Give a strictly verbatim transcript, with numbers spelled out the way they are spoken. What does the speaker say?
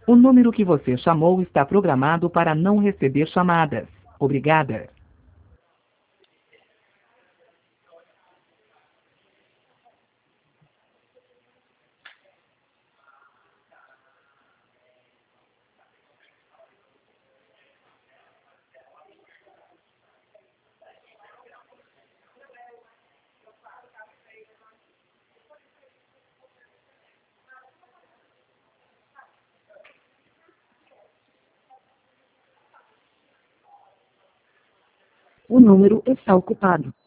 O número que você chamou está programado para não receber chamadas. Obrigada. O número está ocupado.